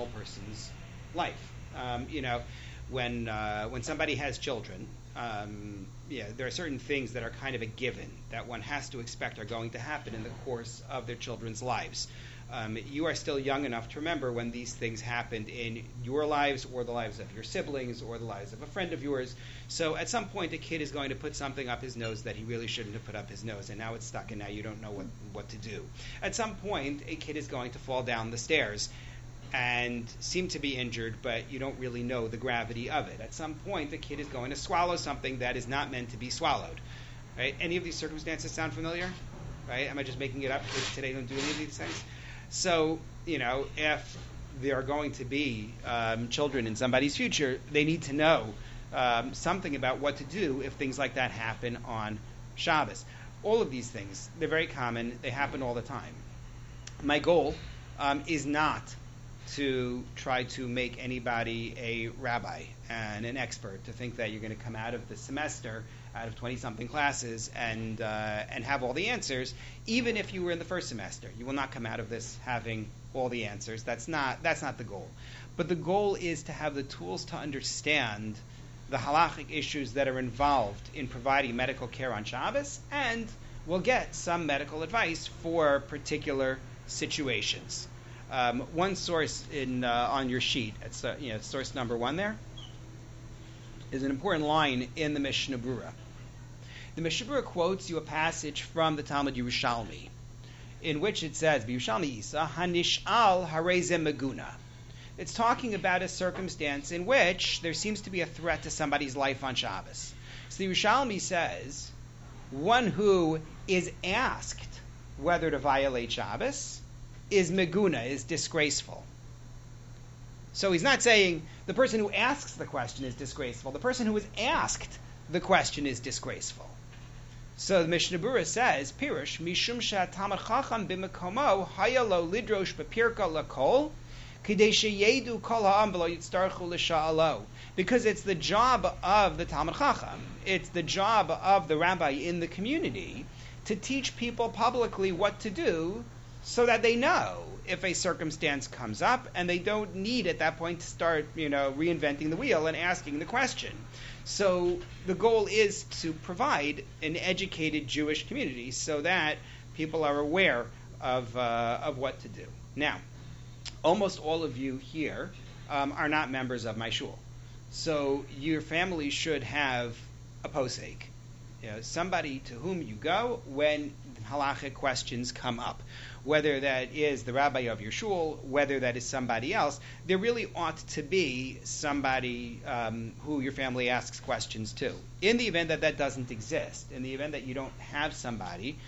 normal person's life. When somebody has children, there are certain things that are kind of a given that one has to expect are going to happen in the course of their children's lives. You are still young enough to remember when these things happened in your lives or the lives of your siblings or the lives of a friend of yours. So at some point, a kid is going to put something up his nose that he really shouldn't have put up his nose, and now it's stuck, and now you don't know what to do. At some point, a kid is going to fall down the stairs and seem to be injured, but you don't really know the gravity of it. At some point, the kid is going to swallow something that is not meant to be swallowed. Right? Any of these circumstances sound familiar? Right? Am I just making it up because today don't do any of these things? So, if there are going to be children in somebody's future, they need to know something about what to do if things like that happen on Shabbos. All of these things, they're very common. They happen all the time. My goal is not to try to make anybody a rabbi and an expert, to think that you're going to come out of the semester, out of 20-something classes, and have all the answers. Even if you were in the first semester, you will not come out of this having all the answers. That's not the goal. But the goal is to have the tools to understand the halachic issues that are involved in providing medical care on Shabbos, and we'll get some medical advice for particular situations. One source on your sheet, it's source number 1 there, is an important line in the Mishnah Berurah. The Mishnah Berurah quotes you a passage from the Talmud Yerushalmi, in which it says, "Yerushalmi Isa hanishal hareze meguna." It's talking about a circumstance in which there seems to be a threat to somebody's life on Shabbos. So the Yerushalmi says, one who is asked whether to violate Shabbos is meguna, is disgraceful. So he's not saying the person who asks the question is disgraceful. The person who is asked the question is disgraceful. So the Mishnah Berurah says, Pirush, Mishum Talmid Chacham b'mekomo hayalo lidrosh b'pirka lakol k'dei sheyedu kol ha'am v'lo yitztarchu l'sha'alo. Because it's the job of the Talmid Chacham, it's the job of the rabbi in the community to teach people publicly what to do, so that they know if a circumstance comes up, and they don't need at that point to start, reinventing the wheel and asking the question. So the goal is to provide an educated Jewish community so that people are aware of what to do. Now, almost all of you here are not members of my shul, so your family should have a posek, somebody to whom you go when halachic questions come up. Whether that is the rabbi of your shul, whether that is somebody else, there really ought to be somebody who your family asks questions to. In the event that that doesn't exist, in the event that you don't have somebody,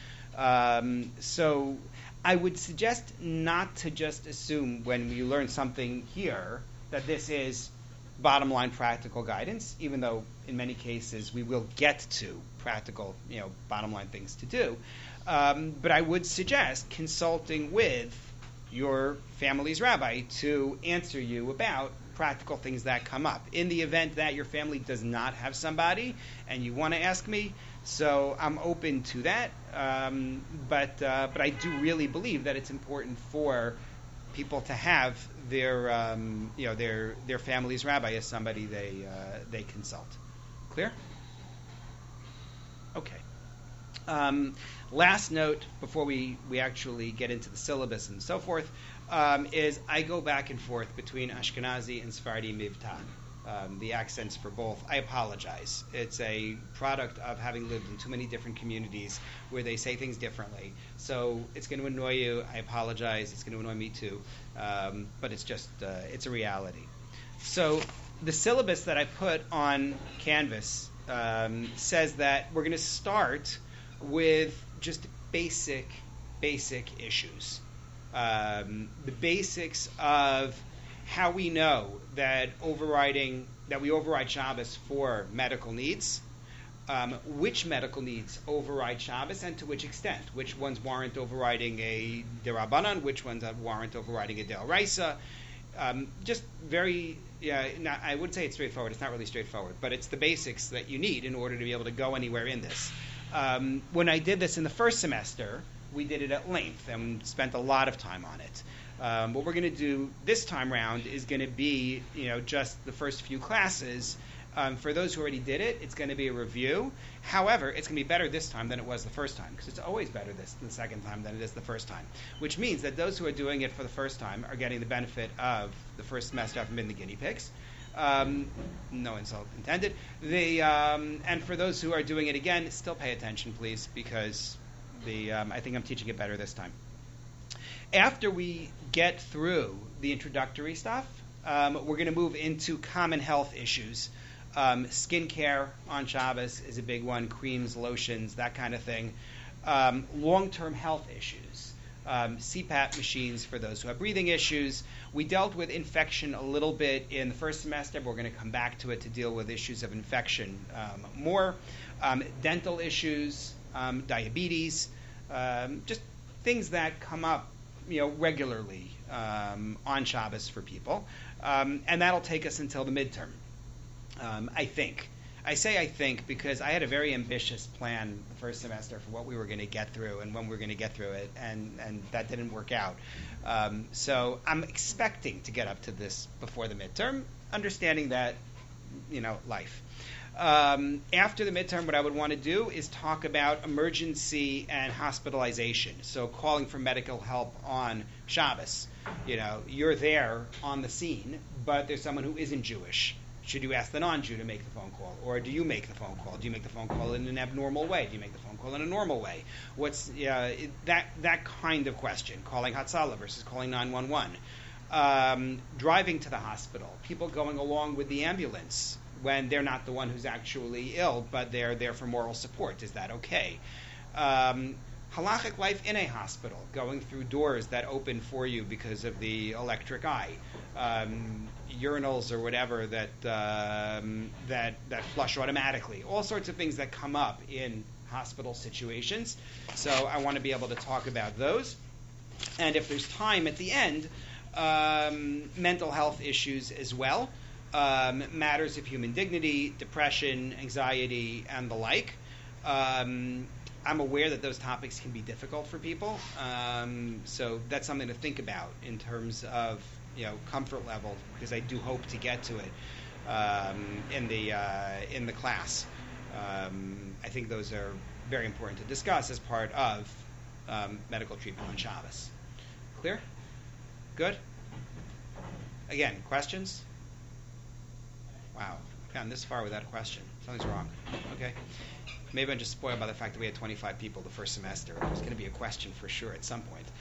so I would suggest not to just assume when you learn something here that this is bottom line practical guidance, even though in many cases we will get to practical, bottom line things to do. But I would suggest consulting with your family's rabbi to answer you about practical things that come up. In the event that your family does not have somebody and you want to ask me, so I'm open to that. But I do really believe that it's important for people to have their family's rabbi as somebody they consult. Clear? Okay. Last note before we actually get into the syllabus and so forth is I go back and forth between Ashkenazi and Sephardi Mivta, the accents for both. I apologize. It's a product of having lived in too many different communities where they say things differently. So it's going to annoy you. I apologize. It's going to annoy me too. But it's just, it's a reality. So the syllabus that I put on Canvas says that we're going to start with just basic issues. The basics of how we know that we override Shabbos for medical needs, which medical needs override Shabbos and to which extent, which ones warrant overriding a derabanan, which ones warrant overriding a deraisa. Just very, I would say it's straightforward. It's not really straightforward, but it's the basics that you need in order to be able to go anywhere in this. When I did this in the first semester, we did it at length and spent a lot of time on it. What we're going to do this time round is going to be, just the first few classes. For those who already did it, it's going to be a review. However, it's going to be better this time than it was the first time, because it's always better the second time than it is the first time, which means that those who are doing it for the first time are getting the benefit of the first semester having been the guinea pigs. No insult intended. And for those who are doing it again, still pay attention, please, because I think I'm teaching it better this time. After we get through the introductory stuff, we're going to move into common health issues. Skincare on Shabbos is a big one, creams, lotions, that kind of thing. Long-term health issues, CPAP machines for those who have breathing issues. We dealt with infection a little bit in the first semester, but we're going to come back to it to deal with issues of infection more. Dental issues, diabetes, just things that come up regularly on Shabbos for people. And that'll take us until the midterm. I think. I say I think because I had a very ambitious plan the first semester for what we were going to get through and when we were going to get through it, and that didn't work out. So I'm expecting to get up to this before the midterm, understanding that, life. After the midterm, what I would want to do is talk about emergency and hospitalization. So calling for medical help on Shabbos. You're there on the scene, but there's someone who isn't Jewish. Should you ask the non-Jew to make the phone call? Or do you make the phone call? Do you make the phone call in an abnormal way? Do you make the phone call in a normal way? What's that kind of question? Calling Hatzalah versus calling 911. Driving to the hospital. People going along with the ambulance when they're not the one who's actually ill, but they're there for moral support. Is that okay? Halachic life in a hospital, going through doors that open for you because of the electric eye, urinals or whatever that flush automatically, all sorts of things that come up in hospital situations. So I want to be able to talk about those. And if there's time at the end, mental health issues as well, matters of human dignity, depression, anxiety, and the like. I'm aware that those topics can be difficult for people, so that's something to think about in terms of comfort level, because I do hope to get to it in the class. I think those are very important to discuss as part of medical treatment on Shabbos. Clear? Good? Again, questions? Wow, I've gotten this far without a question. Something's wrong. Okay. Maybe I'm just spoiled by the fact that we had 25 people the first semester. There's going to be a question for sure at some point.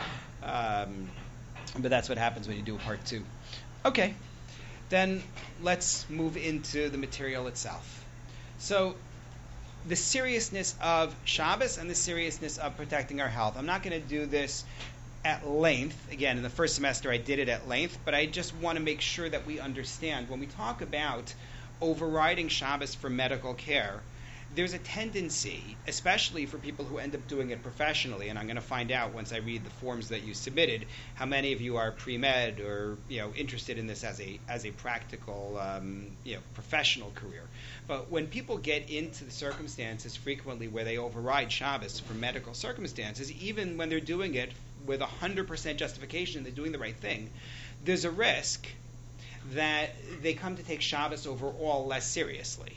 But that's what happens when you do a part 2. Okay. Then let's move into the material itself. So the seriousness of Shabbos and the seriousness of protecting our health. I'm not going to do this at length. Again, in the first semester I did it at length, but I just want to make sure that we understand when we talk about overriding Shabbos for medical care, there's a tendency, especially for people who end up doing it professionally, and I'm going to find out once I read the forms that you submitted, how many of you are pre-med or interested in this as a practical professional career. But when people get into the circumstances frequently where they override Shabbos for medical circumstances, even when they're doing it with 100% justification, they're doing the right thing, there's a risk that they come to take Shabbos overall less seriously,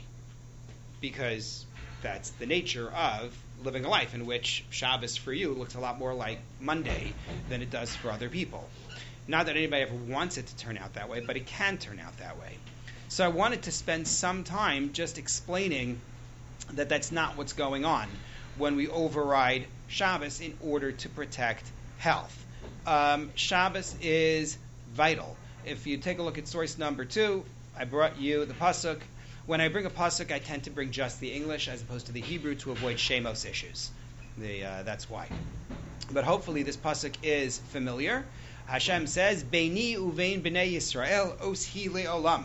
because that's the nature of living a life in which Shabbos for you looks a lot more like Monday than it does for other people. Not that anybody ever wants it to turn out that way, but it can turn out that way. So I wanted to spend some time just explaining that that's not what's going on when we override Shabbos in order to protect health. Shabbos is vital. If you take a look at source number 2, I brought you the pasuk. When I bring a pasuk, I tend to bring just the English as opposed to the Hebrew to avoid shemos issues. That's why. But hopefully this pasuk is familiar. Hashem says, Beini uvein b'nei Yisrael oshi le'olam.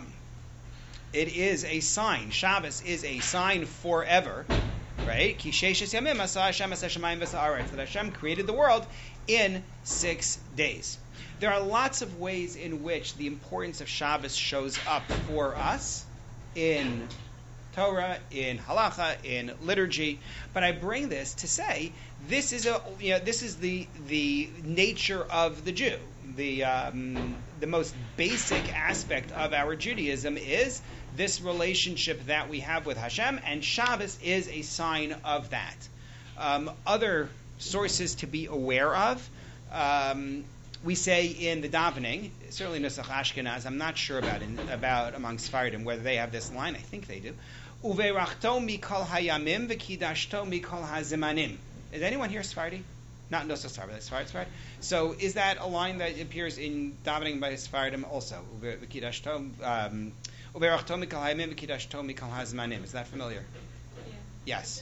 It is a sign. Shabbos is a sign forever. Right? Ki sheishes yamim asa Hashem asa shamayim v'sa'aretz. That Hashem created the world in 6 days. There are lots of ways in which the importance of Shabbos shows up for us in Torah, in halacha, in liturgy, but I bring this to say this is the nature of the Jew. the most basic aspect of our Judaism is this relationship that we have with Hashem, and Shabbos is a sign of that. Other sources to be aware of, we say in the davening, certainly Nusach Ashkenaz, I'm not sure about among Sephardim whether they have this line. I think they do. Uveirachto mikol hayamim v'kidashto mikol hazimanim. Is anyone here Sephardi? Not Nusach Sephardi. So is that a line that appears in davening by Sephardim also? V'kidashto uveirachto mikol hayamim v'kidashto mikol hazimanim. Is that familiar? Yeah. Yes.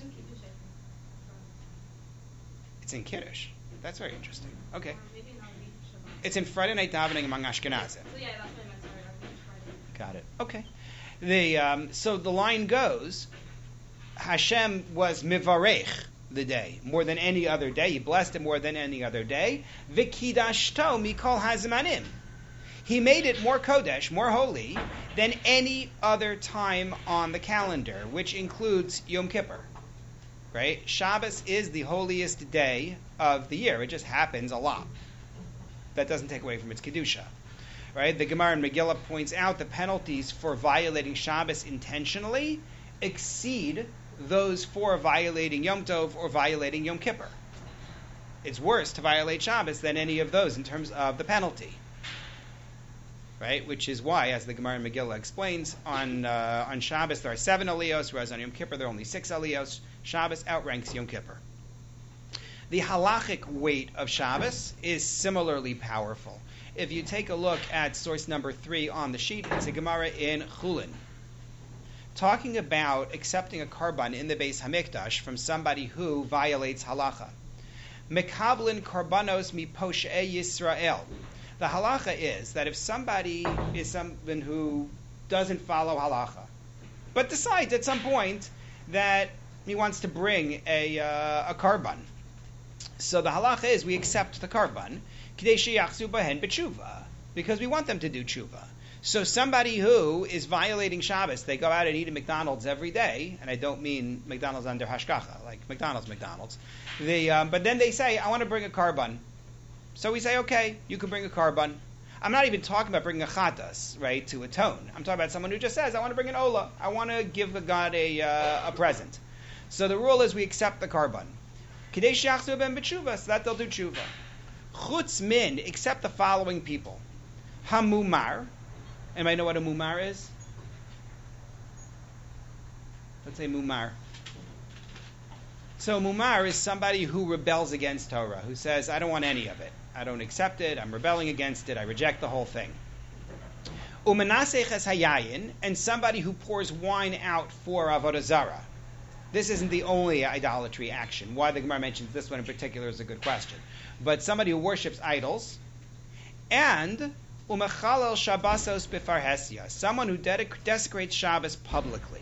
It's in Kiddush. That's very interesting. Okay. It's in Friday night davening among Ashkenazim. Yeah, that's what I meant. Sorry. Got it. Okay. So the line goes, Hashem was mivarech the day more than any other day. He blessed it more than any other day. V'kidashto mikol hazmanim. He made it more kodesh, more holy, than any other time on the calendar, which includes Yom Kippur. Right? Shabbos is the holiest day of the year. It just happens a lot. That doesn't take away from its kedusha, right? The Gemara in Megillah points out the penalties for violating Shabbos intentionally exceed those for violating Yom Tov or violating Yom Kippur. It's worse to violate Shabbos than any of those in terms of the penalty, right? Which is why, as the Gemara in Megillah explains, on Shabbos there are 7 aliyos, whereas on Yom Kippur there are only 6 aliyos. Shabbos outranks Yom Kippur. The halachic weight of Shabbos is similarly powerful. If you take a look at source number 3 on the sheet, it's a Gemara in Chulin, talking about accepting a karban in the Beis Hamikdash from somebody who violates halacha. Mekablin karbanos mi poshe'ei Yisrael. The halacha is that if somebody is someone who doesn't follow halacha, but decides at some point that he wants to bring a karban, so the halacha is we accept the karban because we want them to do tshuva. So somebody who is violating Shabbos, they go out and eat at McDonald's every day, and I don't mean McDonald's under hashgacha, like McDonald's. But then they say, I want to bring a karban. So we say, okay, you can bring a karban. I'm not even talking about bringing a chatas, right, to atone. I'm talking about someone who just says, I want to bring an olah. I want to give God a present. So the rule is we accept the karban. Kidei she'achzu ben b'tshuva, so that they'll do tshuva. Chutz min, except the following people. Hamumar. Anybody know what a mumar is? Let's say mumar. So mumar is somebody who rebels against Torah, who says, I don't want any of it. I don't accept it. I'm rebelling against it. I reject the whole thing. Umenasech es hayayin, and somebody who pours wine out for avodah zarah. This isn't the only idolatry action. Why the Gemara mentions this one in particular is a good question. But somebody who worships idols, and umechalel shabbasos b'farhesia, someone who desecrates Shabbos publicly.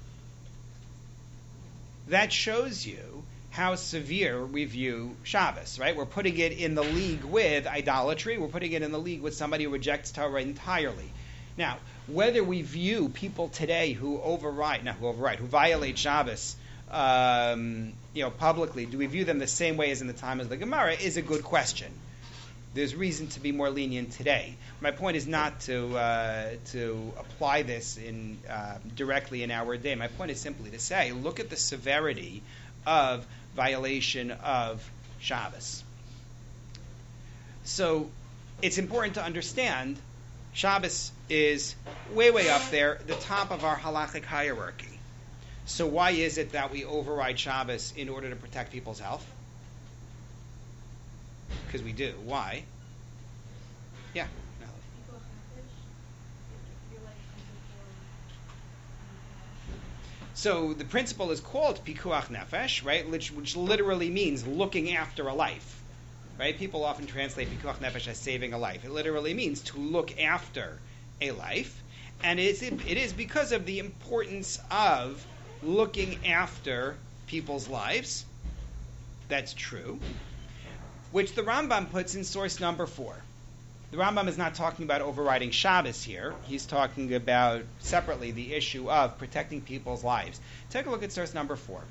That shows you how severe we view Shabbos, right? We're putting it in the league with idolatry. We're putting it in the league with somebody who rejects Torah entirely. Now, whether we view people today who violate Shabbos, publicly, do we view them the same way as in the time of the Gemara, is a good question. There's reason to be more lenient today. My point is not to apply this directly in our day. My point is simply to say, look at the severity of violation of Shabbos. So it's important to understand Shabbos is way, way up there, the top of our halachic hierarchy. So why is it that we override Shabbos in order to protect people's health? Because we do. Why? Yeah. So the principle is called pikuach nefesh, right? Which literally means looking after a life, right? People often translate pikuach nefesh as saving a life. It literally means to look after a life, and it is because of the importance of looking after people's lives. That's true. Which the Rambam puts in source number 4. The Rambam is not talking about overriding Shabbos here. He's talking about separately the issue of protecting people's lives. Take a look at source number 4.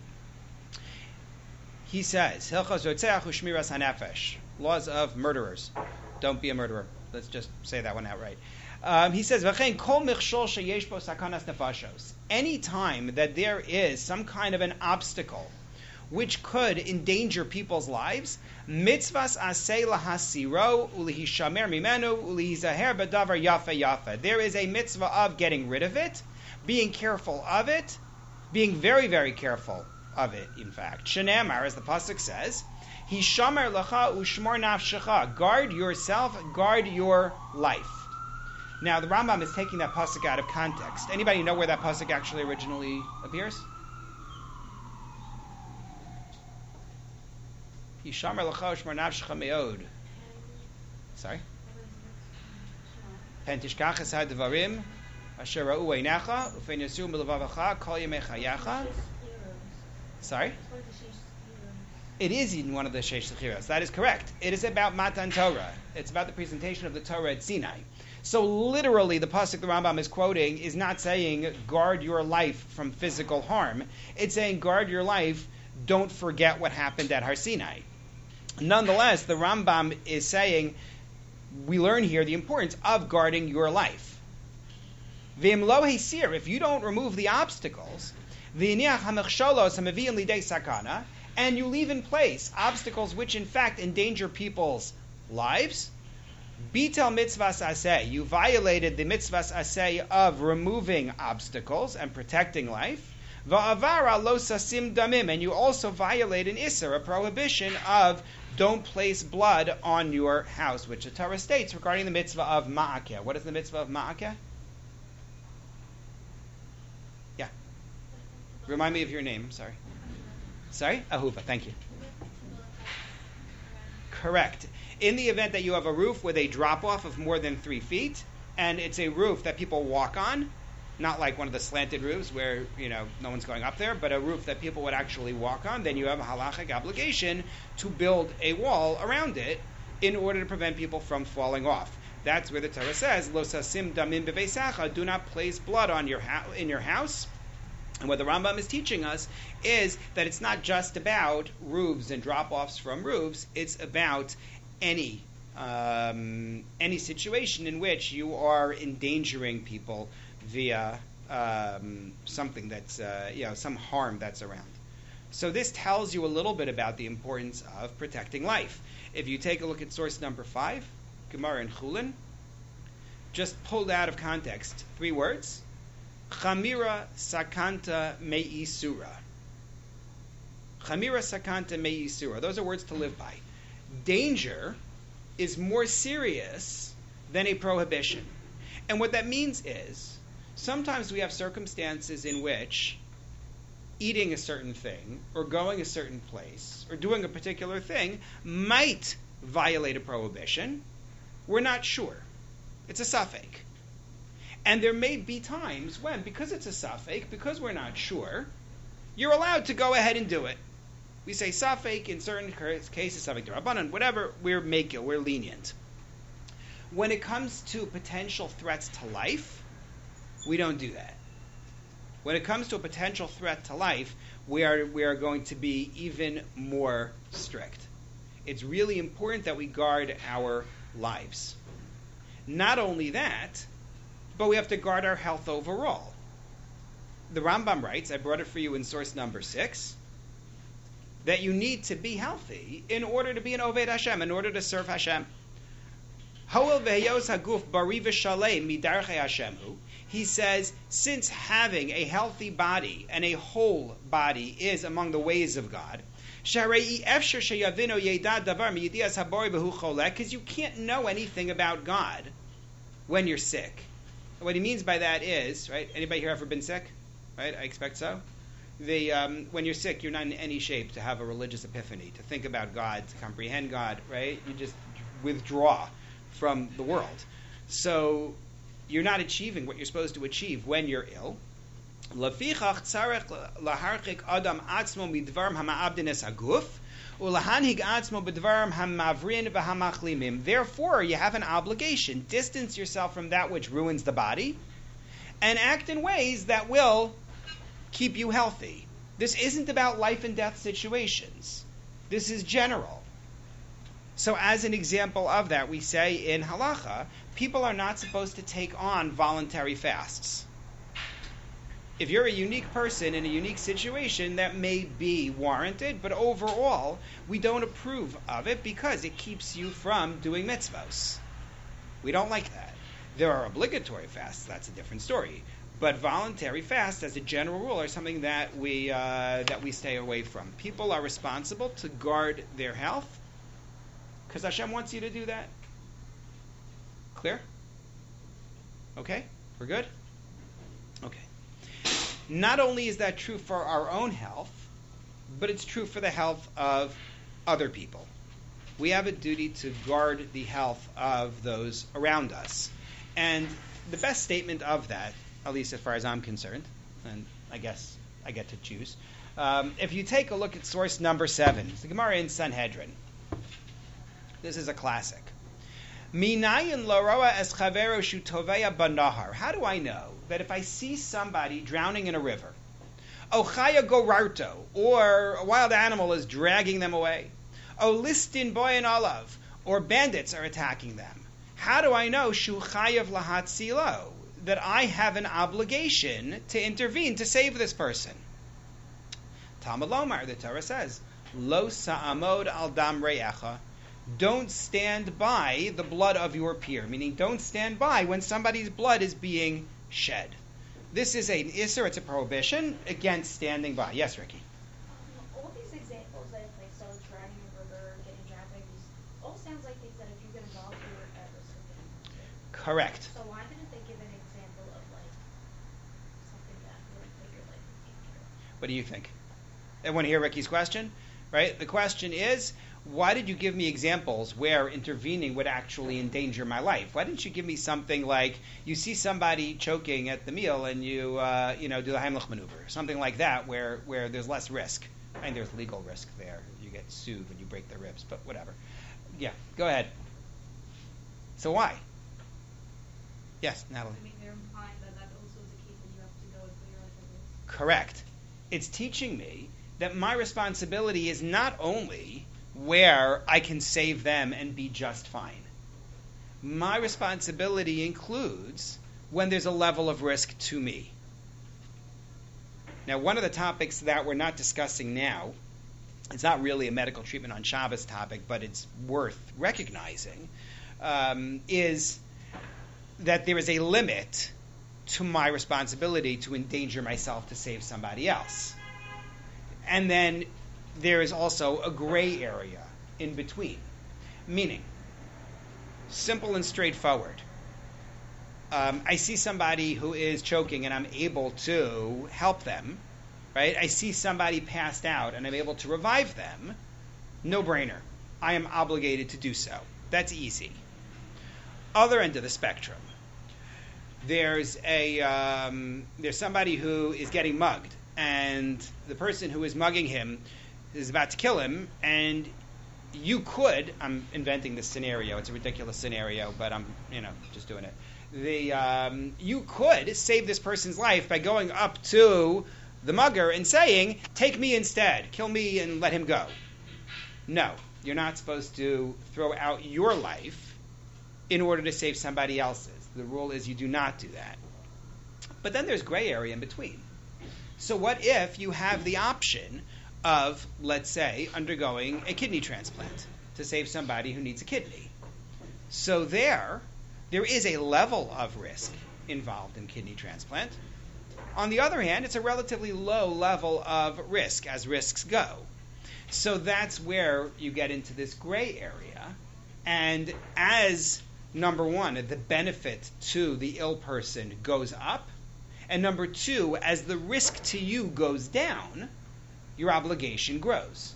He says, Hilchos Rotzeach u'Shmiras HaNefesh, laws of murderers. Don't be a murderer. Let's just say that one outright. He says, "V'chein kol michshol sheyesh bo sakanas nefashos." Any time that there is some kind of an obstacle which could endanger people's lives, mitzvahs aseh lahasiro ulihishamer mimenu ulihizaher b'davar yafa yafa. There is a mitzvah of getting rid of it, being careful of it, being very, very careful of it, in fact. Shenamar, as the pasuk says, Hishamer lacha ushmor nafshecha. Guard yourself, guard your life. Now, the Rambam is taking that pasuk out of context. Anybody know where that pasuk actually originally appears? Hishamer lacha ushmor nafshecha meod. Sorry? Pen tishkach esad devarim asher ra'u einecha ufen yasu milavavecha kol yemei chayecha. Sorry? It is in one of the Sheish Sechiros. That is correct. It is about Matan Torah. It's about the presentation of the Torah at Sinai. So literally, the pasuk the Rambam is quoting is not saying guard your life from physical harm. It's saying guard your life, don't forget what happened at Har Sinai. Nonetheless, the Rambam is saying we learn here the importance of guarding your life. V'im lo heisir, if you don't remove the obstacles, v'iniach hamechsholos hamaviim lidei sakana, and you leave in place obstacles which in fact endanger people's lives, bitel mitzvahs aseh, you violated the mitzvahs aseh of removing obstacles and protecting life, va'avara lo sasim damim, and you also violate an isser, a prohibition of don't place blood on your house, which the Torah states regarding the mitzvah of ma'akeh. What is the mitzvah of ma'akeh? Yeah. Remind me of your name, sorry. Sorry? Ahuva, thank you. Correct. In the event that you have a roof with a drop-off of more than 3 feet, and it's a roof that people walk on, not like one of the slanted roofs where, no one's going up there, but a roof that people would actually walk on, then you have a halachic obligation to build a wall around it in order to prevent people from falling off. That's where the Torah says, Lo sasim damim beveisacha, do not place blood on in your house. And what the Rambam is teaching us is that it's not just about roofs and drop-offs from roofs, it's about any situation in which you are endangering people via something that's, some harm that's around. So this tells you a little bit about the importance of protecting life. If you take a look at source number 5, Gemara in Chulin, just pulled out of context 3 words. Chamira sakanta me'isura. Chamira sakanta me'isura. Those are words to live by. Danger is more serious than a prohibition. And what that means is, sometimes we have circumstances in which eating a certain thing, or going a certain place, or doing a particular thing might violate a prohibition. We're not sure. It's a safek. And there may be times when, because it's a safek, because we're not sure, you're allowed to go ahead and do it. We say safek in certain cases, safek d'Rabbanan, whatever, we're mekil, we're lenient. When it comes to potential threats to life, we don't do that. When it comes to a potential threat to life, we are going to be even more strict. It's really important that we guard our lives. Not only that, but we have to guard our health overall. The Rambam writes, I brought it for you in source number 6, that you need to be healthy in order to be an Oved Hashem, in order to serve Hashem. He says, since having a healthy body and a whole body is among the ways of God, because you can't know anything about God when you're sick. What he means by that is, right? Anybody here ever been sick? Right? I expect so. When you're sick, you're not in any shape to have a religious epiphany, to think about God, to comprehend God, right? You just withdraw from the world. So you're not achieving what you're supposed to achieve when you're ill. Therefore, you have an obligation. Distance yourself from that which ruins the body and act in ways that will keep you healthy. This isn't about life and death situations. This is general. So as an example of that, we say in halacha, people are not supposed to take on voluntary fasts. If you're a unique person in a unique situation, that may be warranted, but overall, we don't approve of it because it keeps you from doing mitzvos. We don't like that. There are obligatory fasts, that's a different story. But voluntary fasts, as a general rule, are something that we stay away from. People are responsible to guard their health because Hashem wants you to do that. Clear? Okay? We're good? Okay. Not only is that true for our own health, but it's true for the health of other people. We have a duty to guard the health of those around us. And the best statement of that, at least as far as I'm concerned, and I guess I get to choose, if you take a look at source number 7, it's the Gemara in Sanhedrin. This is a classic. Minayin lo roa es chavero shu toveya banahar. How do I know that if I see somebody drowning in a river, o chaya gorarto, or a wild animal is dragging them away, o listin boyan olav, or bandits are attacking them, how do I know shu chayav lahatzilo, that I have an obligation to intervene to save this person? Talmud Lomar, the Torah says, lo sa'amod al dam re'echa, don't stand by the blood of your peer, meaning don't stand by when somebody's blood is being shed. This is an isser, it's a prohibition against standing by. Yes, Ricky? All these examples that so dragging a river, getting dragged by these, all sounds like things that if you get involved, you're at risk of getting involved. Correct. So why didn't they give an example of something that would put your life in danger? What do you think? I want to hear Ricky's question, right? The question is, why did you give me examples where intervening would actually endanger my life? Why didn't you give me something like you see somebody choking at the meal and you do the Heimlich maneuver, something like that, where there's less risk. I mean, there's legal risk there. You get sued when you break their ribs, but whatever. Yeah, go ahead. So why? Yes, Natalie. I mean, they're implying that also is the case that you have to go and put your life at risk. Correct. It's teaching me that my responsibility is not only where I can save them and be just fine. My responsibility includes when there's a level of risk to me. Now, one of the topics that we're not discussing now, it's not really a medical treatment on Shabbos topic, but it's worth recognizing, is that there is a limit to my responsibility to endanger myself to save somebody else. And then there is also a gray area in between. Meaning, simple and straightforward. I see somebody who is choking and I'm able to help them, right? I see somebody passed out and I'm able to revive them. No brainer. I am obligated to do so. That's easy. Other end of the spectrum. There's somebody who is getting mugged, and the person who is mugging him is about to kill him, and you could, I'm inventing this scenario, it's a ridiculous scenario, but I'm, just doing it. You could save this person's life by going up to the mugger and saying, take me instead, kill me and let him go. No, you're not supposed to throw out your life in order to save somebody else's. The rule is you do not do that. But then there's gray area in between. So what if you have the option of, let's say, undergoing a kidney transplant to save somebody who needs a kidney? So there is a level of risk involved in kidney transplant. On the other hand, it's a relatively low level of risk, as risks go. So that's where you get into this gray area. And as, number one, the benefit to the ill person goes up, and number two, as the risk to you goes down, your obligation grows.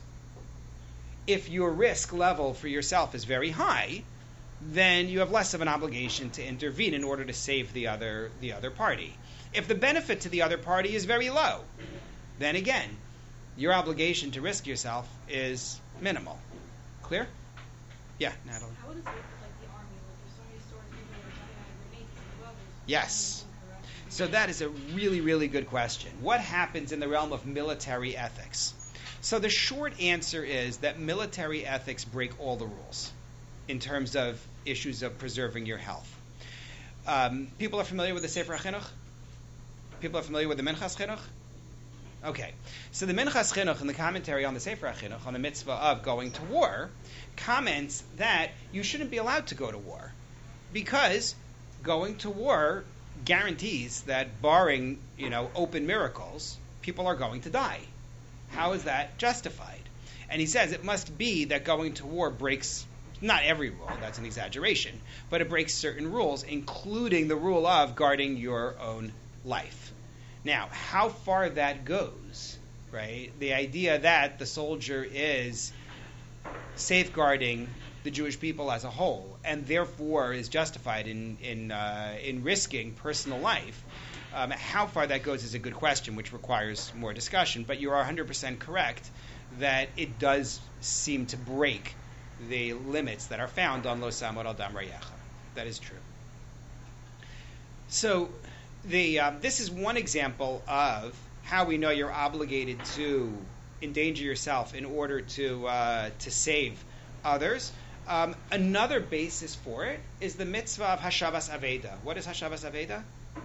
If your risk level for yourself is very high, then you have less of an obligation to intervene in order to save the other party. If the benefit to the other party is very low, then again, your obligation to risk yourself is minimal. Clear? Yeah, Natalie. How would it work with the army? There's so many stories people are jumping on grenades as well. Yes. So that is a really, really good question. What happens in the realm of military ethics? So the short answer is that military ethics break all the rules in terms of issues of preserving your health. People are familiar with the Sefer HaChinuch? People are familiar with the Minchas Chinuch? Okay. So the Minchas Chinuch, in the commentary on the Sefer HaChinuch, on the mitzvah of going to war, comments that you shouldn't be allowed to go to war because going to war guarantees that, barring, open miracles, people are going to die. How is that justified? And he says it must be that going to war breaks, not every rule, that's an exaggeration, but it breaks certain rules, including the rule of guarding your own life. Now, how far that goes, right? The idea that the soldier is safeguarding the Jewish people as a whole, and therefore is justified in risking personal life. How far that goes is a good question, which requires more discussion. But you are 100% correct that it does seem to break the limits that are found on Lo Samod al Dam Rayecha. That is true. So this is one example of how we know you're obligated to endanger yourself in order to save others. Another basis for it is the mitzvah of Hashavas Aveda. What is Hashavas Aveda?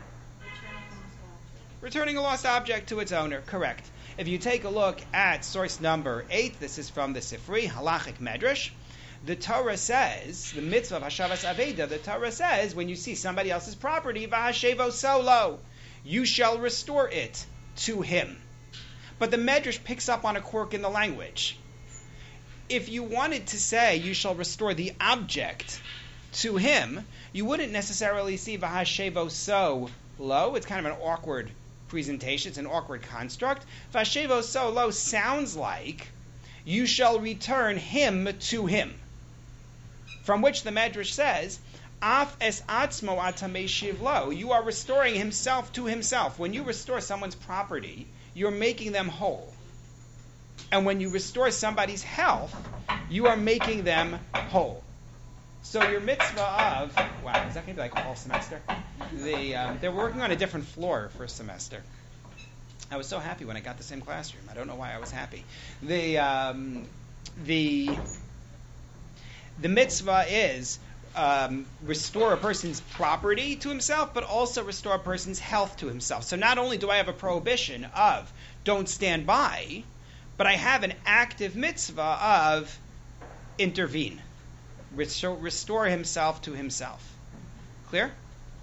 Returning a lost object to its owner. Correct. If you take a look at source number 8, this is from the Sifri, Halachic Medrash, the Torah says, the mitzvah of Hashavas Aveda, the Torah says, when you see somebody else's property, V'hashevo solo, you shall restore it to him. But the Medrash picks up on a quirk in the language. If you wanted to say you shall restore the object to him, you wouldn't necessarily see V'hashevo solo. It's kind of an awkward presentation. It's an awkward construct. V'hashevo solo sounds like you shall return him to him. From which the Medrash says, Af es atzmo atameshiv lo. You are restoring himself to himself. When you restore someone's property, you're making them whole. And when you restore somebody's health, you are making them whole. So your mitzvah of, wow, is that going to be like all semester? They're working on a different floor for a semester. I was so happy when I got the same classroom. I don't know why I was happy. The mitzvah is restore a person's property to himself, but also restore a person's health to himself. So not only do I have a prohibition of don't stand by, but I have an active mitzvah of intervene. Restore himself to himself. Clear?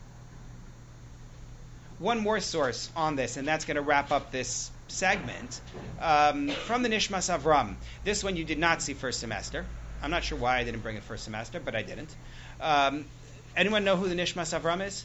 One more source on this, and that's going to wrap up this segment, from the Nishmas Avram. This one you did not see first semester. I'm not sure why I didn't bring it first semester, but I didn't. Anyone know who the Nishmas Avram is?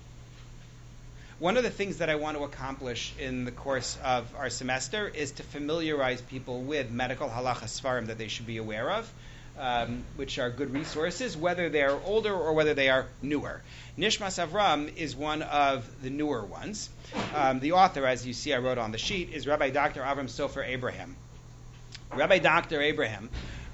One of the things that I want to accomplish in the course of our semester is to familiarize people with medical halacha svarim that they should be aware of, which are good resources, whether they're older or whether they are newer. Nishmas Avram is one of the newer ones. The author, as you see I wrote on the sheet, is Rabbi Dr. Avram Sofer Abraham. Rabbi Dr. Abraham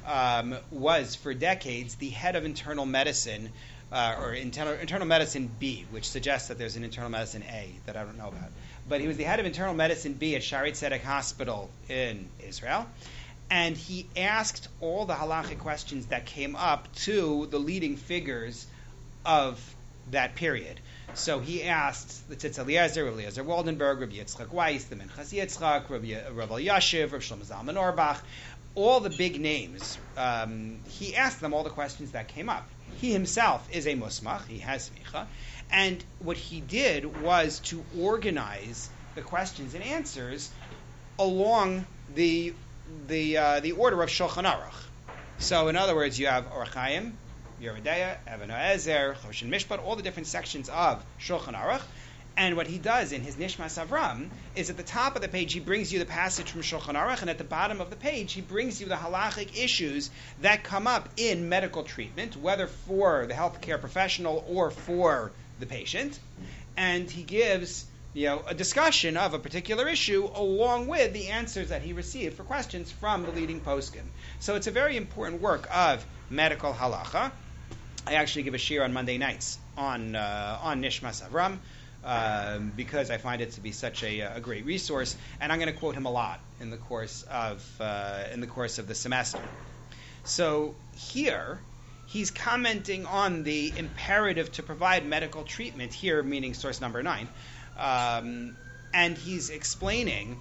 was for decades the head of internal medicine, or internal medicine B, which suggests that there's an internal medicine A that I don't know about. But he was the head of internal medicine B at Shaarei Tzedek Hospital in Israel. And he asked all the halachic questions that came up to the leading figures of that period. So he asked the Tzitz Eliezer, Rabbi Eliezer Waldenberg, Rabbi Yitzchak Weiss, the Minchas Yitzchak, Rabbi Yashiv, Rabbi Shlomo Zalman Auerbach, all the big names. He asked them all the questions that came up. He himself is a musmach, he has smicha, and what he did was to organize the questions and answers along the order of Shulchan Aruch. So, in other words, you have Orach Chaim, Yoreh De'ah, Even HaEzer, Choshen Mishpat, all the different sections of Shulchan Aruch. And what he does in his Nishmas Avram is at the top of the page he brings you the passage from Shulchan Aruch, and at the bottom of the page he brings you the halachic issues that come up in medical treatment, whether for the healthcare professional or for the patient. And he gives a discussion of a particular issue along with the answers that he received for questions from the leading poskim. So it's a very important work of medical halacha. I actually give a shiur on Monday nights on Nishmas Avram. because I find it to be such a great resource, and I'm going to quote him a lot in the course of the semester. So here, he's commenting on the imperative to provide medical treatment, here meaning source number 9, and he's explaining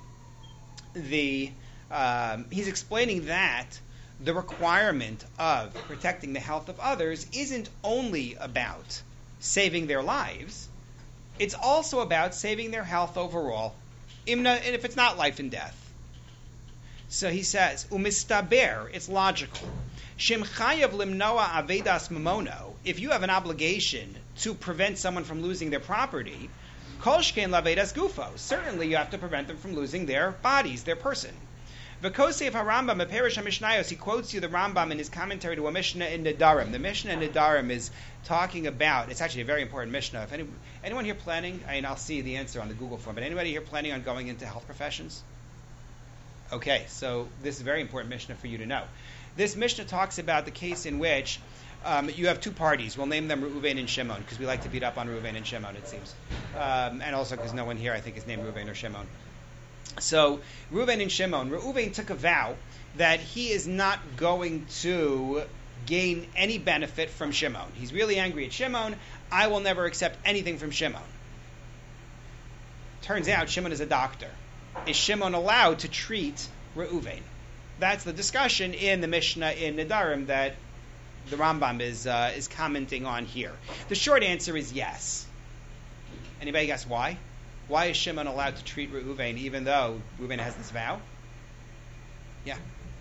that the requirement of protecting the health of others isn't only about saving their lives, it's also about saving their health overall, even if it's not life and death. So he says, umistaber, it's logical. Shem chayav limnoa avedas mamono, if you have an obligation to prevent someone from losing their property, kol shkein lavedas gufo, certainly you have to prevent them from losing their bodies, their person. V'kosev HaRambam, Perish HaMishnayos, he quotes you the Rambam in his commentary to a Mishnah in Nedarim. The Mishnah in Nedarim is talking about, it's actually a very important Mishnah. If anyone here planning, I'll see the answer on the Google form, but anybody here planning on going into health professions? Okay, so this is a very important Mishnah for you to know. This Mishnah talks about the case in which you have two parties. We'll name them Reuven and Shimon, because we like to beat up on Reuven and Shimon, it seems. And also because no one here, I think, is named Reuven or Shimon. So Reuven and Shimon, Reuven took a vow that he is not going to gain any benefit from Shimon. He's really angry at Shimon. I will never accept anything from Shimon. Turns out Shimon is a doctor. Is Shimon allowed to treat Reuven? That's the discussion in the Mishnah in Nedarim that the Rambam is commenting on here. The short answer is yes. Anybody guess why? Why is Shimon allowed to treat Reuven even though Reuven has this vow? Yeah.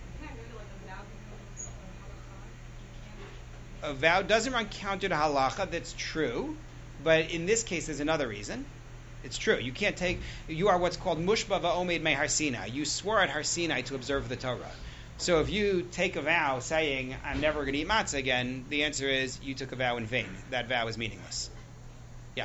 A vow doesn't run counter to halacha, that's true. But in this case, there's another reason. It's true. You are what's called mushba va'omed me Har Sinai. You swore at Har Sinai to observe the Torah. So if you take a vow saying, I'm never going to eat matzah again, the answer is you took a vow in vain. That vow is meaningless. Yeah.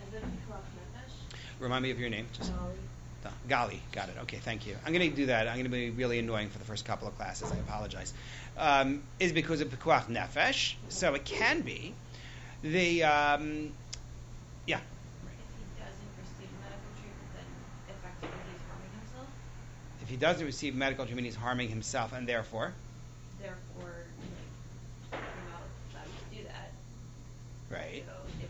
Remind me of your name. Gali. Got it. Okay, thank you. I'm going to do that. I'm going to be really annoying for the first couple of classes. I apologize. Is because of pikuach nefesh. So it can be. Yeah. If he doesn't receive medical treatment, he's harming himself, and therefore, you're not allowed to do that. Right. So if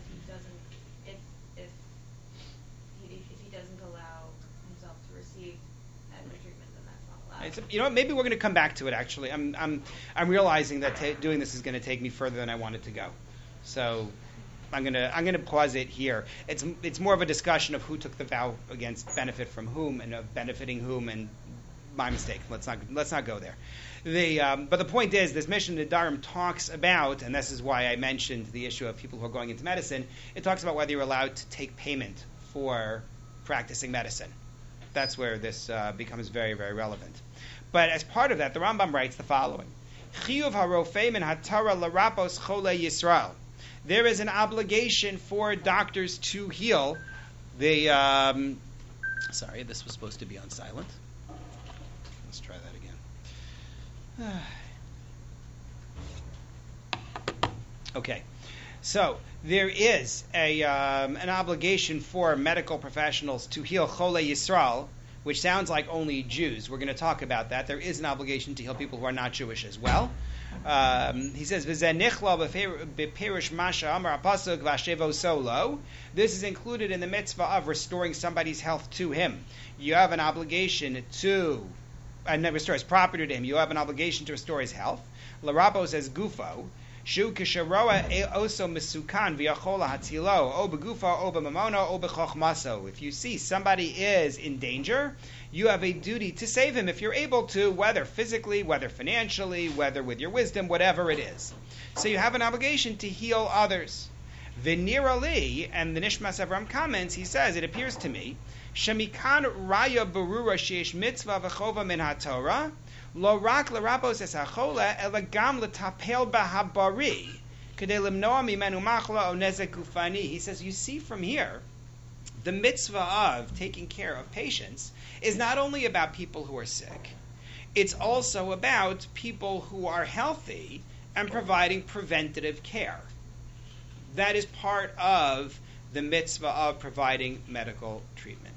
he doesn't allow himself to receive medical treatment, then that's not allowed. Maybe we're going to come back to it. Actually, I'm realizing that doing this is going to take me further than I wanted to go. So I'm going to pause it here. It's more of a discussion of who took the vow against benefit from whom and of benefiting whom, and my mistake. Let's not go there. But the point is, this Mishnah Nedarim talks about, and this is why I mentioned the issue of people who are going into medicine. It talks about whether you're allowed to take payment for practicing medicine. That's where this becomes very, very relevant. But as part of that, the Rambam writes the following: Chiyuv harofei min hatara larapos chole Yisrael. There is an obligation for doctors to heal the. Sorry, this was supposed to be on silent. Let's try that again. Okay, so there is an obligation for medical professionals to heal Chole Yisrael, which sounds like only Jews. We're going to talk about that. There is an obligation to heal people who are not Jewish as well. He says, this is included in the mitzvah of restoring somebody's health to him. You have an obligation to restore his property to him. You have an obligation to restore his health. L'rabo says gufo. Shu kisharoa oso misukan v'yachola hatilo o begufo o b'mamono o b'chochmaso. If you see somebody is in danger, you have a duty to save him if you're able to, whether physically, whether financially, whether with your wisdom, whatever it is. So you have an obligation to heal others. V'nirali, and the Nishmas Avram comments, he says, it appears to me, shemikan raya berura sheish mitzvah v'chova min haTorah, lo rak l'rabos es hachole, ela gam l'tapel b'habari, k'dei limnoa mimenu machla o nezek gufani. He says, you see from here, the mitzvah of taking care of patients is not only about people who are sick, it's also about people who are healthy and providing preventative care. That is part of the mitzvah of providing medical treatment.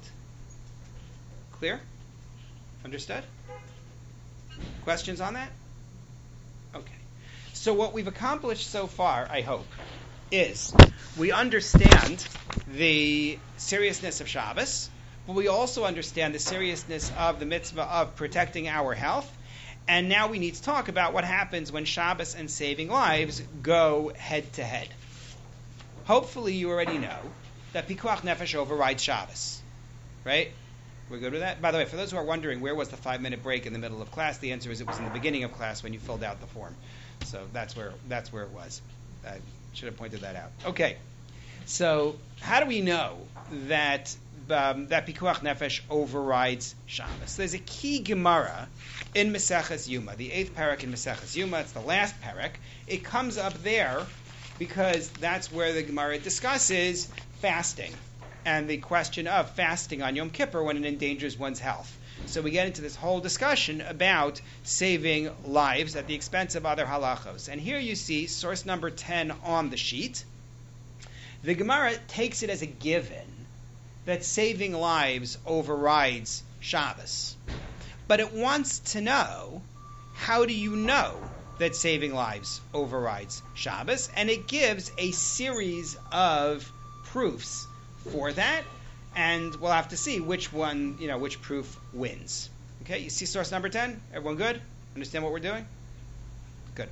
Clear? Understood? Questions on that? Okay. So what we've accomplished so far, I hope, is we understand the seriousness of Shabbos, but we also understand the seriousness of the mitzvah of protecting our health. And now we need to talk about what happens when Shabbos and saving lives go head to head. Hopefully you already know that Pikuach Nefesh overrides Shabbos. Right? We're good with that? By the way, for those who are wondering, where was the 5-minute break in the middle of class? The answer is it was in the beginning of class when you filled out the form. So that's where it was. I should have pointed that out. Okay. So how do we know that Pikuach Nefesh overrides Shabbos? There's a key Gemara in Maseches Yuma, the 8th parak in Maseches Yuma. It's the last parak. It comes up there because that's where the Gemara discusses fasting and the question of fasting on Yom Kippur when it endangers one's health. So we get into this whole discussion about saving lives at the expense of other halachos. And here you see source number 10 on the sheet. The Gemara takes it as a given that saving lives overrides Shabbos. But it wants to know, how do you know that saving lives overrides Shabbos? And it gives a series of proofs for that, and we'll have to see which one, which proof wins. Okay, you see source number 10? Everyone good? Understand what we're doing? Good.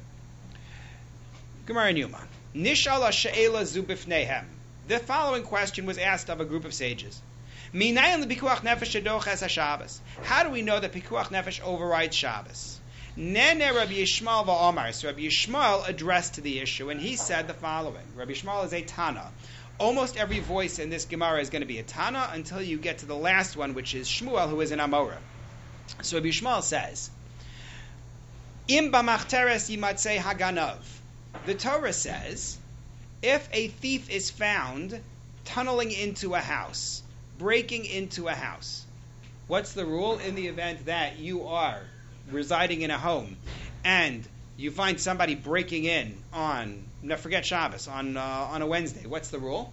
Gemara in Yuma. Nishala she'ela zu bifnehem. The following question was asked of a group of sages. Minayin lebikuach nefesh shedoches haShabbos. How do we know that pikuach nefesh overrides Shabbos? Nene Rabbi Yishmael va'omar. So Rabbi Yishmael addressed to the issue, and he said the following. Rabbi Yishmael is a Tana. Almost every voice in this Gemara is going to be a Tana until you get to the last one, which is Shmuel, who is an Amora. So Rabbi Yishmael says, Im b'machteres yimatzei haganav. The Torah says, if a thief is found tunneling into a house, breaking into a house, what's the rule in the event that you are residing in a home and you find somebody breaking in on, forget Shabbos, on a Wednesday? What's the rule?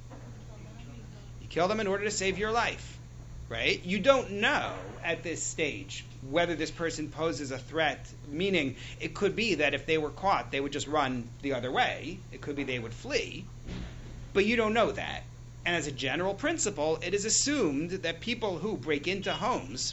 You kill them in order to save your life, right? You don't know at this stage whether this person poses a threat, meaning it could be that if they were caught, they would just run the other way. It could be they would flee, but you don't know that. And as a general principle, it is assumed that people who break into homes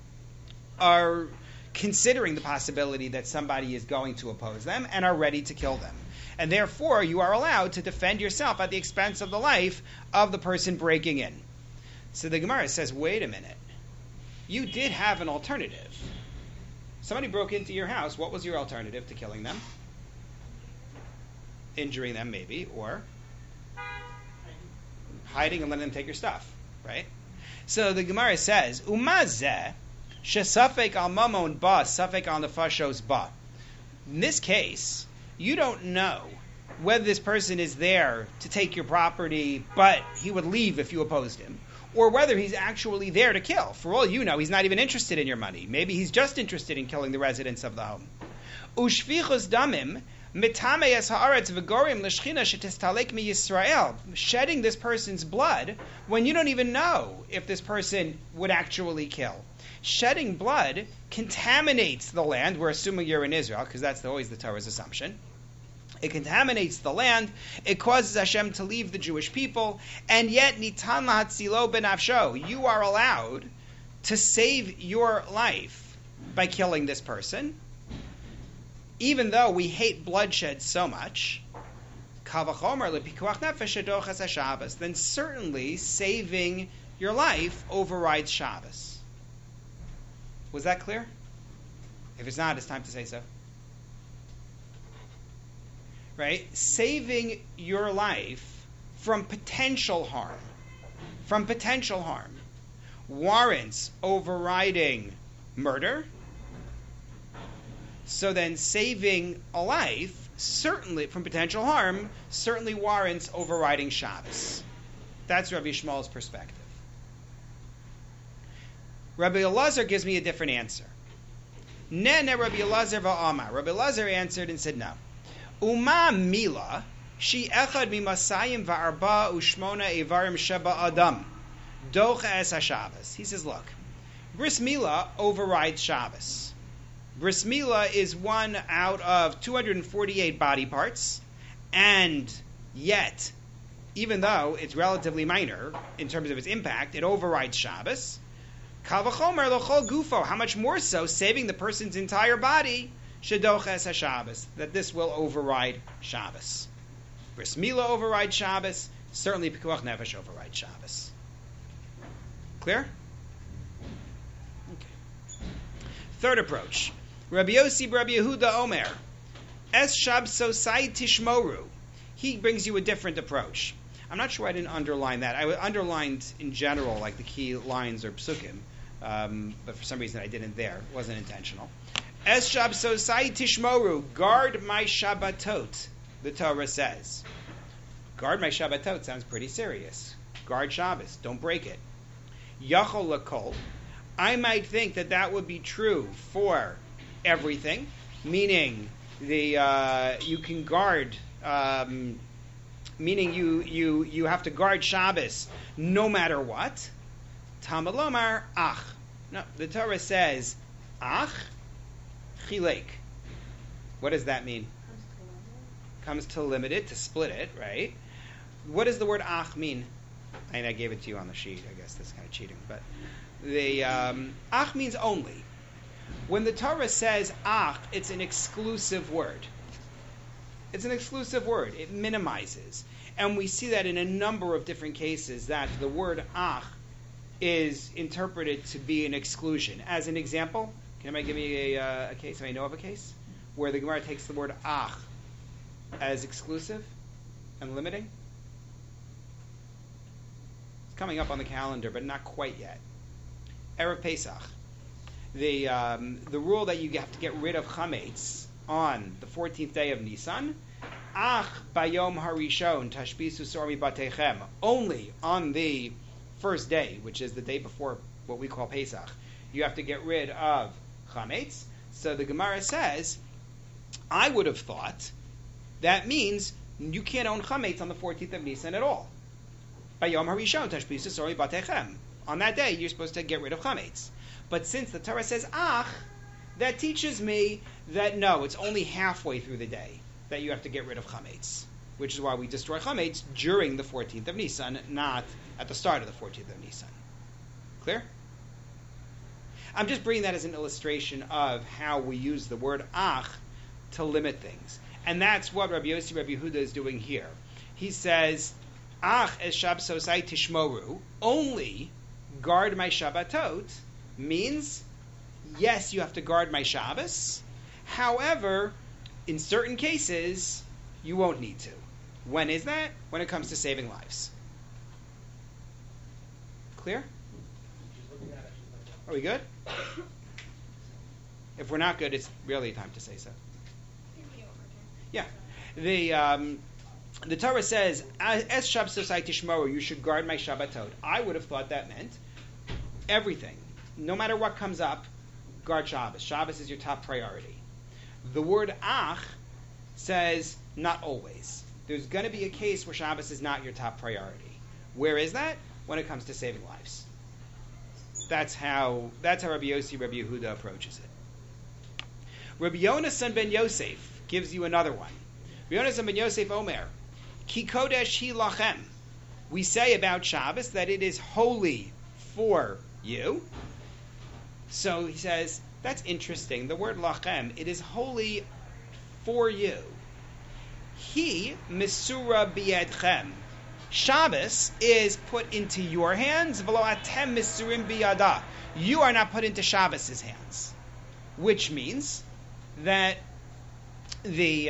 are considering the possibility that somebody is going to oppose them and are ready to kill them. And therefore, you are allowed to defend yourself at the expense of the life of the person breaking in. So the Gemara says, wait a minute. You did have an alternative. Somebody broke into your house. What was your alternative to killing them? Injuring them, maybe, or hiding and letting them take your stuff, right? So the Gemara says, Umazeh shesafek al mamon ba, safek al nefashos ba. In this case, you don't know whether this person is there to take your property, but he would leave if you opposed him, or whether he's actually there to kill. For all you know, he's not even interested in your money. Maybe he's just interested in killing the residents of the home. Ushfichus damim mitameyes haaretz v'gorim l'shchina shetistalek mi Yisrael. Shedding this person's blood when you don't even know if this person would actually kill. Shedding blood contaminates the land. We're assuming you're in Israel, because that's always the Torah's assumption. It contaminates the land. It causes Hashem to leave the Jewish people. And yet, nitan lahatzilo benafsho. You are allowed to save your life by killing this person. Even though we hate bloodshed so much, then certainly saving your life overrides Shabbos. Was that clear? If it's not, it's time to say so. Right? Saving your life from potential harm, warrants overriding murder. So then saving a life, certainly from potential harm, certainly warrants overriding Shabbos. That's Rabbi Yishmael's perspective. Rabbi Elazar gives me a different answer. Rabbi Elazar va'amar. Rabbi Elazar answered and said no. Uma mila Shi echad mimasayim va'arba u'shmona evarim sheba adam. Docha es haShabbos. He says, look, Bris Milah overrides Shabbos. Bris Milah is one out of 248 body parts, and yet, even though it's relatively minor in terms of its impact, it overrides Shabbos. Kal v'chomer l'chol gufo. How much more so, saving the person's entire body, shedocha es haShabbos, that this will override Shabbos. Bris Milah overrides Shabbos. Certainly, Pikuach Nefesh overrides Shabbos. Clear? Okay. Third approach. Rabbi Yossi Rabbi Yehuda Omer. Es Shabsosai Tishmoru. He brings you a different approach. I'm not sure I didn't underline that. I underlined in general, like the key lines or psukim, but for some reason I didn't there. It wasn't intentional. Es Shabsosai Tishmoru. Guard my Shabbatot, the Torah says. Guard my Shabbatot sounds pretty serious. Guard Shabbos. Don't break it. Yachol lakol. I might think that would be true for everything, meaning you can guard, meaning you have to guard Shabbos no matter what. Talmud lomar ach. No, the Torah says ach chilek. What does that mean? Comes to limit it, to split it, right? What does the word ach mean? And I gave it to you on the sheet. I guess that's kind of cheating, but the ach means only. When the Torah says ach, it's an exclusive word. It's an exclusive word. It minimizes. And we see that in a number of different cases, that the word ach is interpreted to be an exclusion. As an example, can anybody give me a case? Anybody know of a case where the Gemara takes the word ach as exclusive and limiting? It's coming up on the calendar, but not quite yet. Erev Pesach. The rule that you have to get rid of chametz on the 14th day of Nisan, ach bayom harishon tashbisu sormi batechem, only on the first day, which is the day before what we call Pesach, you have to get rid of chametz. So the Gemara says, I would have thought that means you can't own chametz on the 14th of Nisan at all. Bayom harishon tashbisu sormi batechem. On that day, you're supposed to get rid of chametz. But since the Torah says ach, that teaches me that no, it's only halfway through the day that you have to get rid of chametz, which is why we destroy chametz during the 14th of Nisan, not at the start of the 14th of Nisan. Clear? I'm just bringing that as an illustration of how we use the word ach to limit things. And that's what Rabbi Yossi Rabbi Yehuda is doing here. He says, ach es shabsosai tishmoru, only guard my Shabbatot, means, yes, you have to guard my Shabbos. However, in certain cases, you won't need to. When is that? When it comes to saving lives. Clear? Are we good? If we're not good, it's really time to say so. Yeah. The Torah says, "Es Shabsosai Tishmoru," you should guard my Shabbatot. I would have thought that meant everything. No matter what comes up, guard Shabbos. Shabbos is your top priority. The word ach says not always. There's going to be a case where Shabbos is not your top priority. Where is that? When it comes to saving lives. That's how Rabbi Yossi Rabbi Yehuda approaches it. Rabbi Yonasan ben Yosef gives you another one. Rabbi Yonasan ben Yosef Omer, Ki kodesh hi lachem. We say about Shabbos that it is holy for you. So he says, that's interesting. The word lachem, it is holy for you. He misura biyadchem. Shabbos is put into your hands. V'lo atem misurim biyada. You are not put into Shabbos' hands, which means that you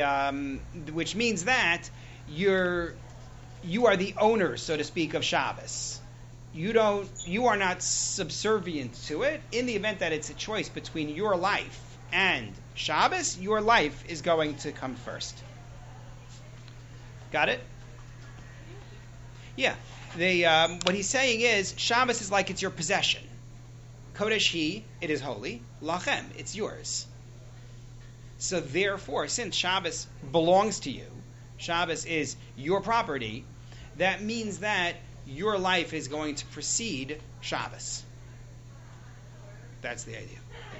are the owner, so to speak, of Shabbos. You are not subservient to it. In the event that it's a choice between your life and Shabbos, your life is going to come first. Got it? Yeah. What he's saying is, Shabbos is like it's your possession. Kodesh hi, it is holy. Lachem, it's yours. So therefore, since Shabbos belongs to you, Shabbos is your property, that means that your life is going to precede Shabbos. That's the idea.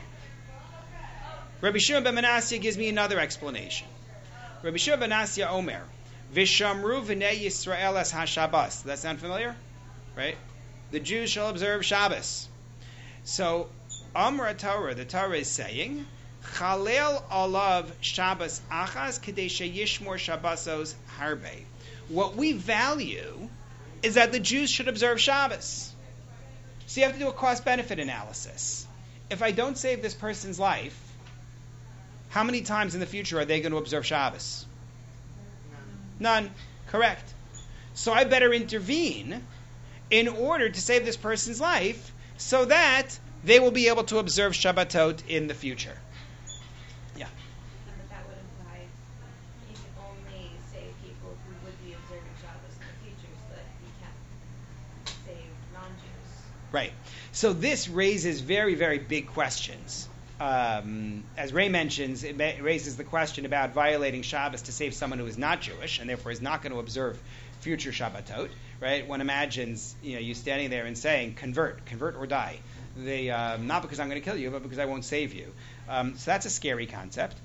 Rabbi Shimon ben Manasseh gives me another explanation. Rabbi Shimon ben Manasseh Omer, Vishamru v'nei Yisrael es ha-Shabbos. Does that sound familiar? Right? The Jews shall observe Shabbos. So, Amra Torah, the Torah is saying, Chalel alav Shabbos achas kedei sheyishmor Shabbosos harbe. What we value is that the Jews should observe Shabbos. So you have to do a cost-benefit analysis. If I don't save this person's life, how many times in the future are they going to observe Shabbos? None. Correct. So I better intervene in order to save this person's life so that they will be able to observe Shabbatot in the future. Yeah. But that would imply you can only save people who would be observing Shabbos in the future, so that you can't save non-Jews. Right. So this raises very, very big questions. As Ray mentions, it raises the question about violating Shabbos to save someone who is not Jewish and therefore is not going to observe future Shabbatot. Right? One imagines, you standing there and saying, convert or die. Not because I'm going to kill you, but because I won't save you. So that's a scary concept.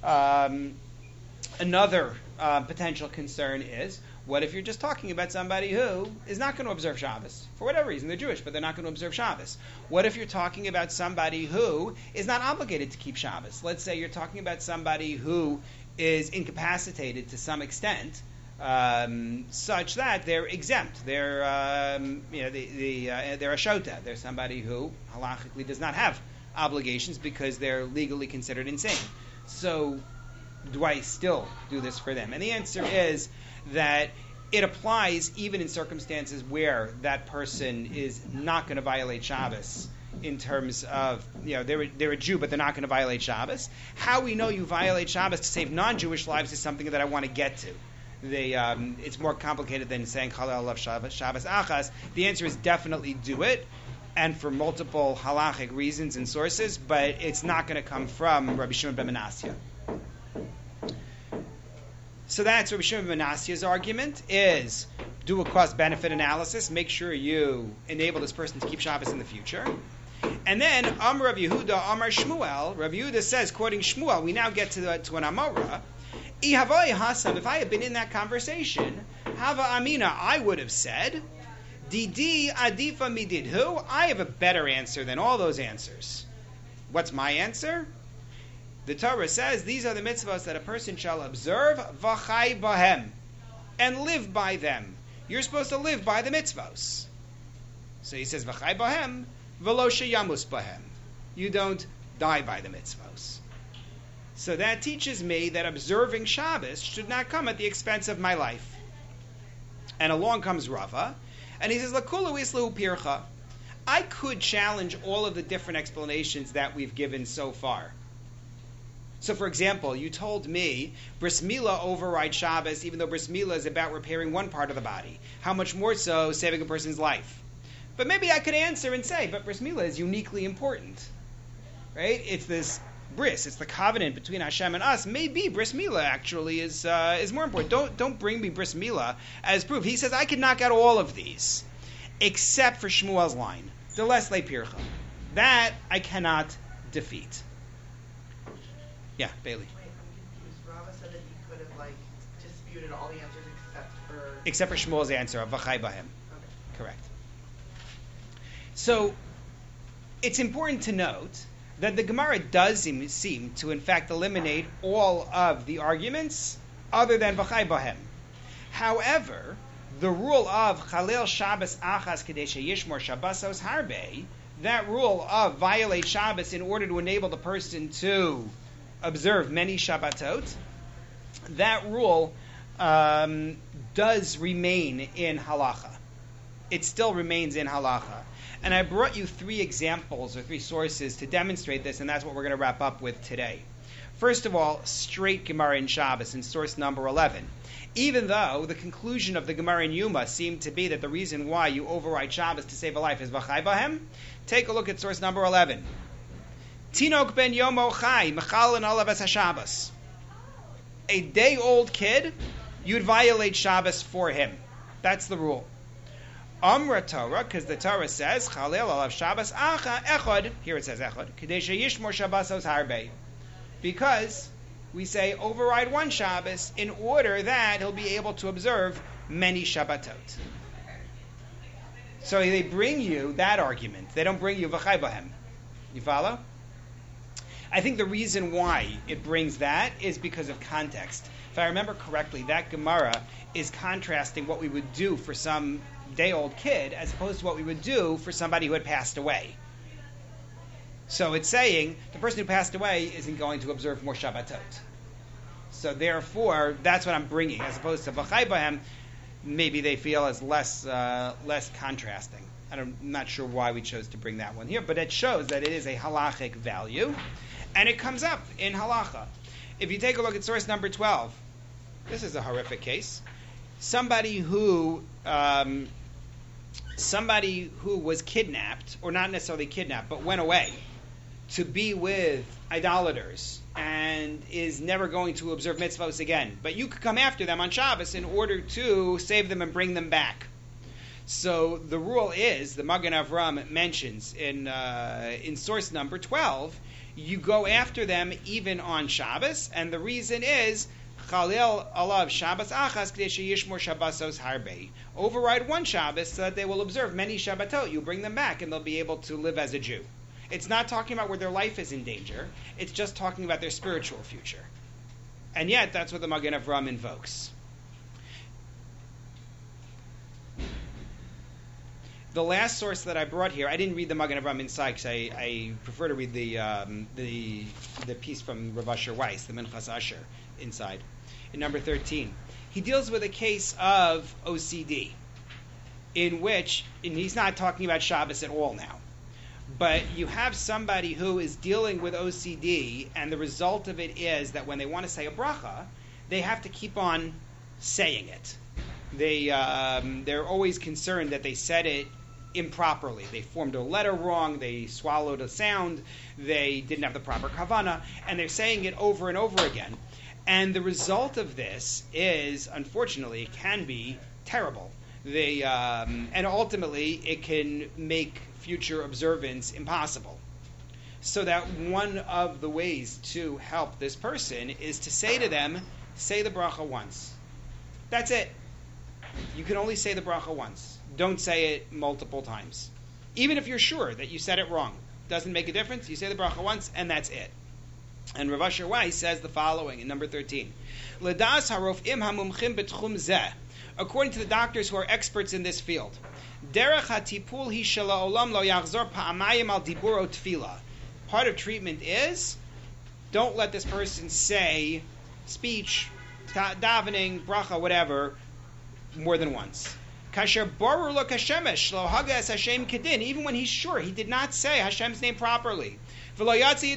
Another potential concern is, what if you're just talking about somebody who is not going to observe Shabbos? For whatever reason, they're Jewish, but they're not going to observe Shabbos. What if you're talking about somebody who is not obligated to keep Shabbos? Let's say you're talking about somebody who is incapacitated to some extent, such that they're exempt. They're they're a shota. They're somebody who halachically does not have obligations because they're legally considered insane. So, do I still do this for them? And the answer is that it applies even in circumstances where that person is not going to violate Shabbos in terms of, they're a Jew, but they're not going to violate Shabbos. How we know you violate Shabbos to save non-Jewish lives is something that I want to get to. It's more complicated than saying Chalel alav Shabbos achas. The answer is definitely do it, and for multiple halachic reasons and sources, but it's not going to come from Rabbi Shimon ben Manasseh. So that's Rabbi Shimon ben Manasseh's argument, is do a cost-benefit analysis, make sure you enable this person to keep Shabbos in the future. And then, Amar Rav Yehuda, Amar Shmuel, Rav Yehuda says, quoting Shmuel, we now get to an Amora, if I had been in that conversation, Hava Amina, I would have said, Didi Adifa Mididhu, I have a better answer than all those answers. What's my answer? The Torah says these are the mitzvahs that a person shall observe, v'chai bahem, and live by them. You're supposed to live by the mitzvahs. So he says, v'chai bahem, v'lo sheyamus bahem. You don't die by the mitzvahs. So that teaches me that observing Shabbos should not come at the expense of my life. And along comes Rava, and he says, Lakulu islahu pircha. I could challenge all of the different explanations that we've given so far. So, for example, you told me Bris Milah overrides Shabbos, even though Bris Milah is about repairing one part of the body. How much more so saving a person's life? But maybe I could answer and say, but Bris Milah is uniquely important, right? It's this bris, it's the covenant between Hashem and us. Maybe Bris Milah actually is more important. Don't bring me Bris Milah as proof. He says I can knock out all of these, except for Shmuel's line, the Lesle Pircha. That I cannot defeat. Yeah, Bailey. Wait, I'm confused. Rava said that he could have disputed all the answers except for Shmuel's answer of V'chai Bahem. Okay. Correct. So it's important to note that the Gemara does seem to in fact eliminate all of the arguments other than V'chai Bahem. However, the rule of Chalel Shabbos Achas Kedei Sheyishmor Shabbosos Harbe, that rule of violate Shabbos in order to enable the person to observe many Shabbatot, that rule does remain in halacha. It still remains in halacha. And I brought you 3 examples or 3 sources to demonstrate this, and that's what we're going to wrap up with today. First of all, straight Gemara in Shabbos in source number 11. Even though the conclusion of the Gemara in Yuma seemed to be that the reason why you override Shabbos to save a life is V'chai Bahem, take a look at source number 11. Tinok ben Yomo Chai, Mechalin Olav Es HaShabbos. A day-old kid you'd violate Shabbos for him. That's the rule. Amra Torah, because the Torah says, Chalil alav Shabbos acha echad, here it says echad, Kadesha yishmor Shabbosos harbe. Because we say override one Shabbos in order that he'll be able to observe many Shabbatot. So they bring you that argument. They don't bring you v'chai bahem. You follow? I think the reason why it brings that is because of context. If I remember correctly, that Gemara is contrasting what we would do for some day-old kid as opposed to what we would do for somebody who had passed away. So it's saying the person who passed away isn't going to observe more Shabbatot. So therefore, that's what I'm bringing, as opposed to v'chai bahem. Maybe they feel as less contrasting. I'm not sure why we chose to bring that one here, but it shows that it is a halachic value, and it comes up in halacha. If you take a look at source number 12, this is a horrific case. Somebody who was kidnapped, or not necessarily kidnapped, but went away to be with idolaters and is never going to observe mitzvahs again. But you could come after them on Shabbos in order to save them and bring them back. So the rule is, the Magen Avram mentions in source number 12, you go after them even on Shabbos, and the reason is Chalil alav Shabbos achas k'dei sheyishmor Shabbosos harbe. Override one Shabbos so that they will observe many Shabbatot. You bring them back, and they'll be able to live as a Jew. It's not talking about where their life is in danger. It's just talking about their spiritual future. And yet, that's what the Magen Avram invokes. The last source that I brought here, I didn't read the Magen Avram inside because I prefer to read the piece from Rav Asher Weiss, the Minchas Asher, inside. In number 13. He deals with a case of OCD, in which, and he's not talking about Shabbos at all now, but you have somebody who is dealing with OCD, and the result of it is that when they want to say a bracha, they have to keep on saying it. They're always concerned that they said it improperly. They formed a letter wrong, they swallowed a sound, they didn't have the proper kavana, and they're saying it over and over again. And the result of this is, unfortunately, it can be terrible. And ultimately, it can make future observance impossible. So that one of the ways to help this person is to say to them, say the bracha once. That's it. You can only say the bracha once. Don't say it multiple times. Even if you're sure that you said it wrong. Doesn't make a difference. You say the bracha once, and that's it. And Rav Asher Weiss says the following in number 13. L'das harofim hamumchim betchum zeh. According to the doctors who are experts in this field, derech hatipul hi shela olam lo yachzor pa'amayim al diburo tefillah. Part of treatment is, don't let this person say speech, davening, bracha, whatever, more than once. Kasher borur lo kashemesh lo hagas Hashem kedin. Even when he's sure he did not say Hashem's name properly. And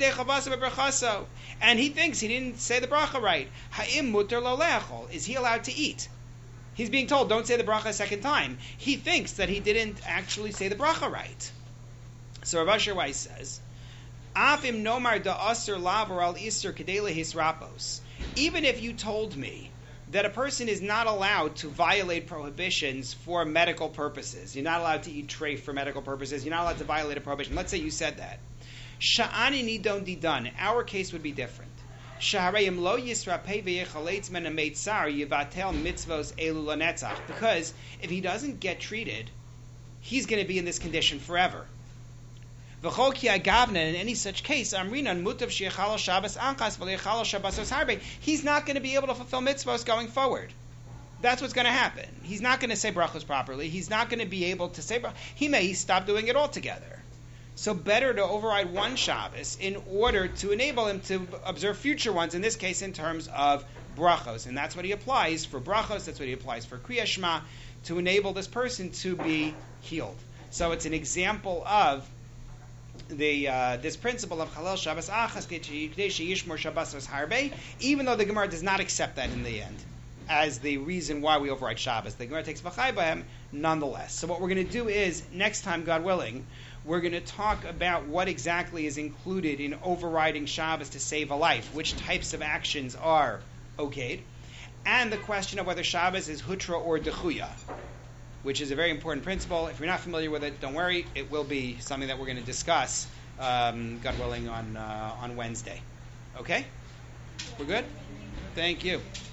he thinks he didn't say the bracha right. Ha'im muter lo le'achol. Is he allowed to eat? He's being told, don't say the bracha a second time. He thinks that he didn't actually say the bracha right. So Rav Asher Weiss says, Afim nomar da aser lavar al iser kedele hisrapos. Even if you told me that a person is not allowed to violate prohibitions for medical purposes, you're not allowed to eat treif for medical purposes, you're not allowed to violate a prohibition. Let's say you said that. Sha'ani nidon didan. Our case would be different. Shaharayim lo yisrapei v'yechaleitz men ameitzar yivatel mitzvos elu lanetzach. Because if he doesn't get treated, he's going to be in this condition forever. V'chol ki agavna, in any such case, amrinan mutav sheyechal Shabbos anchas v'leyechal Shabbosos harbe. He's not going to be able to fulfill mitzvos going forward. That's what's going to happen. He's not going to say brachos properly. He's not going to be able to say brachos. He may stop doing it altogether. So better to override one Shabbos in order to enable him to observe future ones, in this case in terms of brachos. And that's what he applies for brachos, that's what he applies for Kriya Shema, to enable this person to be healed. So it's an example of this principle of Chalel Shabbos Achas K'dei Sheyishmor Shabbosos harbe, even though the Gemara does not accept that in the end as the reason why we override Shabbos. The Gemara takes v'chai b'hem nonetheless. So what we're going to do is, next time, God willing, we're going to talk about what exactly is included in overriding Shabbos to save a life, which types of actions are okayed, and the question of whether Shabbos is hutra or dechuya, which is a very important principle. If you're not familiar with it, don't worry. It will be something that we're going to discuss, God willing, on Wednesday. Okay? We're good? Thank you.